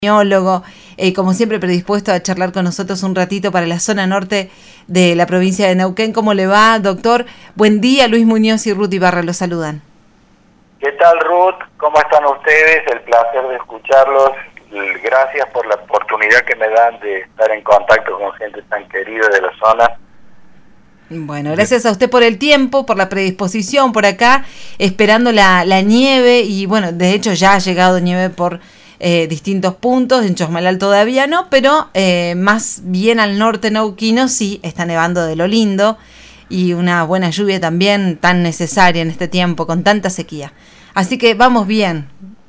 Epidemiólogo, como siempre predispuesto a charlar con nosotros un ratito para la zona norte de la provincia de Neuquén. ¿Cómo le va, doctor? Buen día, Luis Muñoz y Ruth Ibarra lo saludan. ¿Qué tal, Ruth? ¿Cómo están ustedes? El placer de escucharlos. Gracias por la oportunidad que me dan de estar en contacto con gente tan querida de la zona. Bueno, gracias a usted por el tiempo, por la predisposición por acá, esperando la nieve y bueno, de hecho ya ha llegado nieve por distintos puntos, en Chosmalal todavía no, pero más bien al norte neuquino sí está nevando de lo lindo y una buena lluvia también tan necesaria en este tiempo con tanta sequía. Así que vamos bien.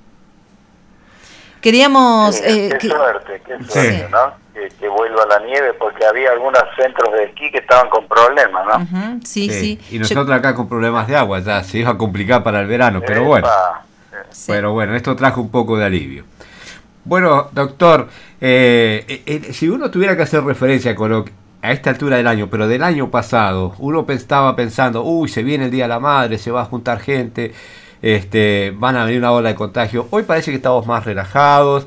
Queríamos... qué suerte, sí, ¿no? Que vuelva la nieve, porque había algunos centros de esquí que estaban con problemas, ¿no? Uh-huh, sí. Y nosotros acá con problemas de agua, ya se iba a complicar para el verano, pero bueno. Sí. Pero bueno, esto trajo un poco de alivio. Bueno, doctor, si uno tuviera que hacer referencia con a esta altura del año, pero del año pasado, uno estaba pensando, se viene el Día de la Madre, se va a juntar gente, van a venir una ola de contagio. Hoy parece que estamos más relajados,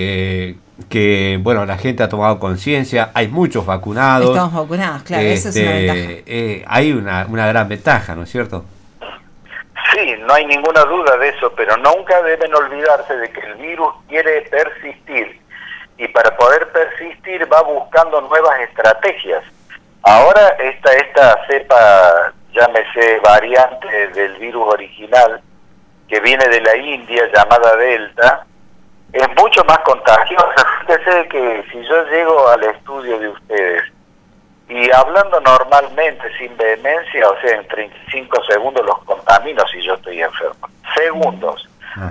que bueno, la gente ha tomado conciencia, hay muchos vacunados. Estamos vacunados, claro, esa es una ventaja. Hay una gran ventaja, ¿no es cierto? Sí, no hay ninguna duda de eso, pero nunca deben olvidarse de que el virus quiere persistir y para poder persistir va buscando nuevas estrategias. Ahora esta cepa, llámese variante del virus original, que viene de la India, llamada Delta, es mucho más contagiosa. Fíjese que si yo llego al estudio de ustedes y hablando normalmente, sin vehemencia, o sea, en 35 segundos los contamino si yo estoy enfermo. Segundos.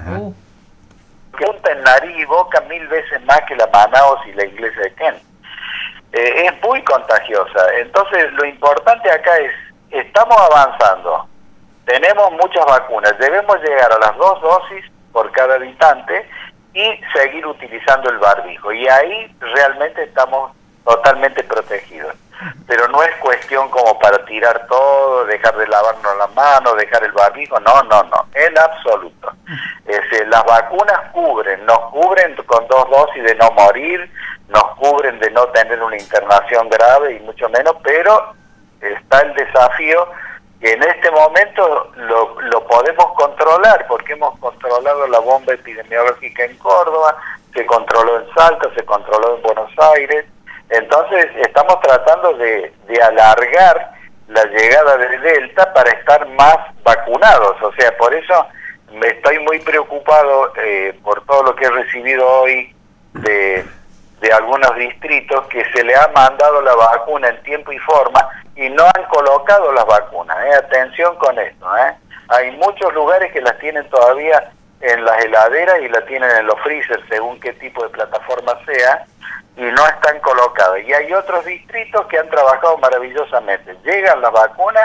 Que punta en nariz y boca 1000 veces más que la Manaos y la iglesia de Kent. Es muy contagiosa. Entonces, lo importante acá es, estamos avanzando. Tenemos muchas vacunas. Debemos llegar a las 2 dosis por cada habitante y seguir utilizando el barbijo. Y ahí realmente estamos totalmente protegidos. Pero no es cuestión como para tirar todo, dejar de lavarnos las manos, dejar el barbijo, no, en absoluto. Las vacunas nos cubren con 2 dosis de no morir, nos cubren de no tener una internación grave y mucho menos, pero está el desafío que en este momento lo podemos controlar, porque hemos controlado la bomba epidemiológica en Córdoba, se controló en Salta, se controló en Buenos Aires. Entonces estamos tratando de alargar la llegada de Delta para estar más vacunados. O sea, por eso me estoy muy preocupado por todo lo que he recibido hoy de algunos distritos que se le ha mandado la vacuna en tiempo y forma y no han colocado las vacunas. Atención con esto. Hay muchos lugares que las tienen todavía en las heladeras y las tienen en los freezers, según qué tipo de plataforma sea, y no están colocadas. Y hay otros distritos que han trabajado maravillosamente. Llegan las vacunas,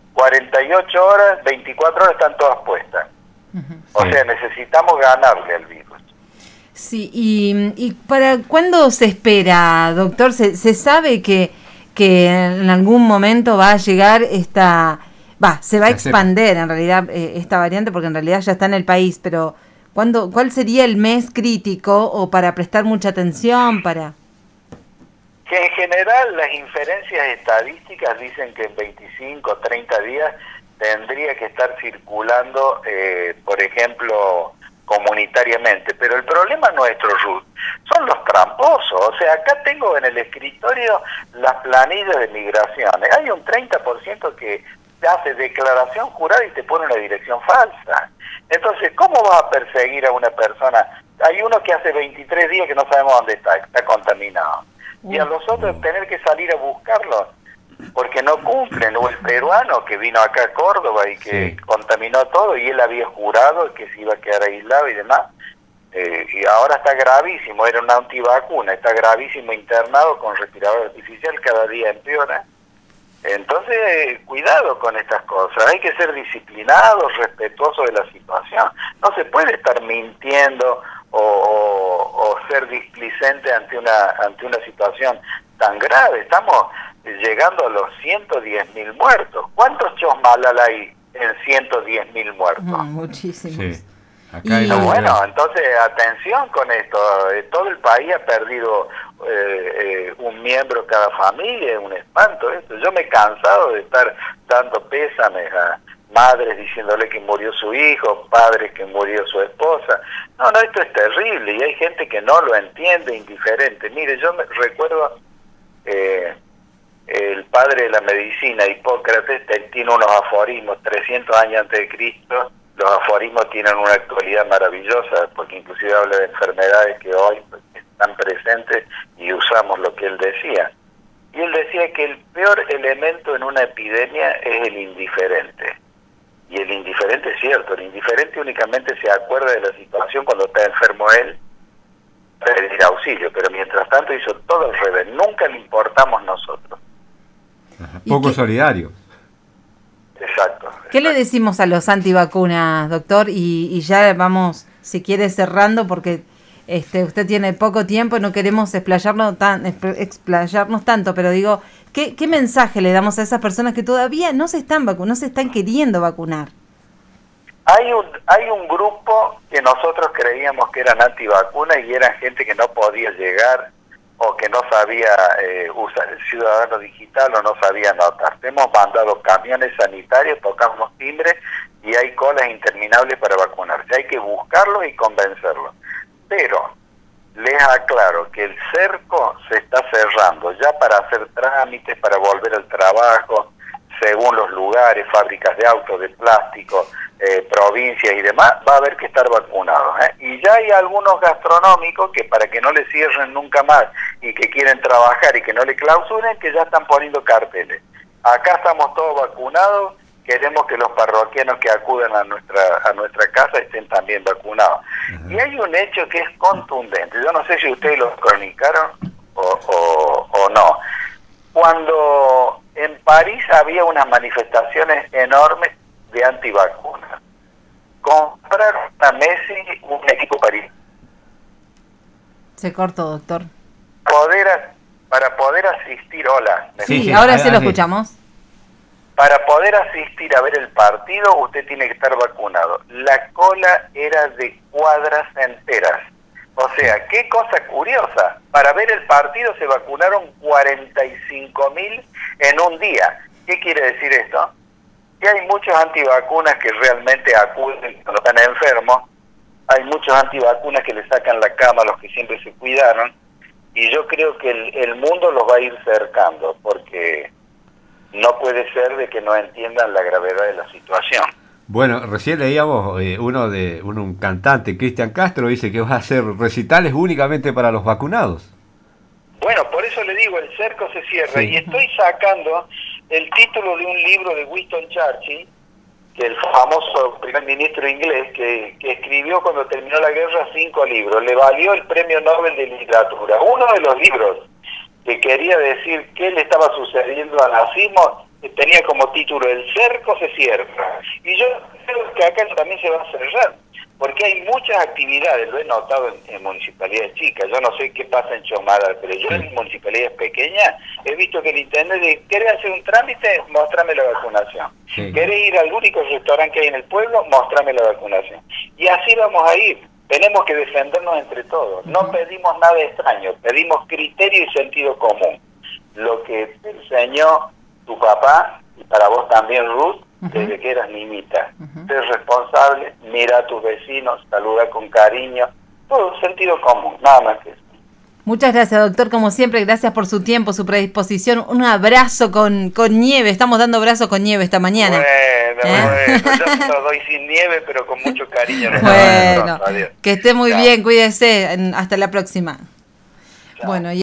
48 horas, 24 horas están todas puestas. Uh-huh. O sea, necesitamos ganarle al virus. Sí, y ¿para cuándo se espera, doctor? ¿Se sabe que en algún momento va a llegar se va a expander en realidad esta variante, porque en realidad ya está en el país, pero ¿cuál sería el mes crítico o para prestar mucha atención? Que en general las inferencias estadísticas dicen que en 25 o 30 días tendría que estar circulando, por ejemplo, comunitariamente. Pero el problema nuestro, Ruth, son los tramposos. O sea, acá tengo en el escritorio las planillas de migraciones. Hay un 30% que hace declaración jurada y te pone una dirección falsa. Entonces, ¿cómo vas a perseguir a una persona? Hay uno que hace 23 días que no sabemos dónde está contaminado. Y a los otros tener que salir a buscarlo porque no cumplen. O el peruano que vino acá a Córdoba y que contaminó todo y él había jurado que se iba a quedar aislado y demás. Y ahora está gravísimo, era una antivacuna, está gravísimo internado con respirador artificial, cada día empeora. Entonces, cuidado con estas cosas, hay que ser disciplinados, respetuosos de la situación. No se puede estar mintiendo o ser displicente ante una situación tan grave. Estamos llegando a los 110.000 muertos. ¿Cuántos Chosmalal hay en 110.000 muertos? Muchísimos. Sí. Bueno, entonces atención con esto. Todo el país ha perdido un miembro cada familia, es un espanto esto. Yo me he cansado de estar dando pésames a madres diciéndole que murió su hijo, padres que murió su esposa. No, esto es terrible y hay gente que no lo entiende, indiferente. Mire, yo me recuerdo el padre de la medicina, Hipócrates, tiene unos aforismos, 300 años antes de Cristo. Los aforismos tienen una actualidad maravillosa, porque inclusive habla de enfermedades que hoy están presentes y usamos lo que él decía. Y él decía que el peor elemento en una epidemia es el indiferente. Y el indiferente es cierto, el indiferente únicamente se acuerda de la situación cuando está enfermo él, para pedir auxilio, pero mientras tanto hizo todo al revés, nunca le importamos nosotros. Poco solidario. Exacto. ¿Qué le decimos a los antivacunas, doctor? Y ya vamos, si quiere, cerrando, porque usted tiene poco tiempo y no queremos explayarnos tanto, pero digo, ¿qué mensaje le damos a esas personas que todavía no se están no se están queriendo vacunar? Hay un grupo que nosotros creíamos que eran antivacunas y eran gente que no podía llegar o que no sabía usar el ciudadano digital o no sabía anotar. Hemos mandado camiones sanitarios, tocamos timbre y hay colas interminables para vacunarse. Hay que buscarlos y convencerlos. Pero les aclaro que el cerco se está cerrando ya para hacer trámites, para volver al trabajo, según los lugares, fábricas de autos, de plástico, provincias y demás, va a haber que estar vacunados. Y ya hay algunos gastronómicos que para que no le cierren nunca más y que quieren trabajar y que no le clausuren, que ya están poniendo carteles. Acá estamos todos vacunados, queremos que los parroquianos que acudan a nuestra casa estén también vacunados. Y hay un hecho que es contundente, yo no sé si ustedes lo cronicaron o no. Cuando en París había unas manifestaciones enormes de antivacunas, compraron a Messi un equipo París. Se cortó, doctor. Para poder asistir, hola. Sí, ahora sí lo escuchamos. Para poder asistir a ver el partido, usted tiene que estar vacunado. La cola era de cuadras enteras. O sea, qué cosa curiosa. Para ver el partido se vacunaron 45.000 en un día. ¿Qué quiere decir esto? Que hay muchos antivacunas que realmente acuden cuando están enfermos. Hay muchos antivacunas que le sacan la cama a los que siempre se cuidaron. Y yo creo que el mundo los va a ir cercando, porque no puede ser de que no entiendan la gravedad de la situación. Bueno, recién leíamos un cantante, Cristian Castro, dice que va a hacer recitales únicamente para los vacunados. Bueno, por eso le digo, el cerco se cierra. Sí. Y estoy sacando el título de un libro de Winston Churchill, que el famoso primer ministro inglés, que escribió cuando terminó la guerra 5 libros. Le valió el premio Nobel de Literatura. Uno de los libros que quería decir qué le estaba sucediendo al nazismo tenía como título El cerco se cierra. Y yo creo que acá también se va a cerrar, porque hay muchas actividades, lo he notado en municipalidades chicas. Yo no sé qué pasa en Chomada, pero yo en municipalidades pequeñas he visto que el intendente dice: ¿querés hacer un trámite? Mostrame la vacunación. Sí. ¿Querés ir al único restaurante que hay en el pueblo? Mostrame la vacunación. Y así vamos a ir. Tenemos que defendernos entre todos. No pedimos nada extraño, pedimos criterio y sentido común. Lo que te enseñó tu papá, y para vos también, Ruth, desde que eras niñita. Ser responsable, mira a tus vecinos, saluda con cariño, todo sentido común, nada más que eso. Muchas gracias, doctor, como siempre, gracias por su tiempo, su predisposición. Un abrazo con nieve, estamos dando abrazo con nieve esta mañana. Bueno, yo te lo doy sin nieve, pero con mucho cariño. Bueno, que esté muy bien, cuídese, hasta la próxima. Chao. Bueno.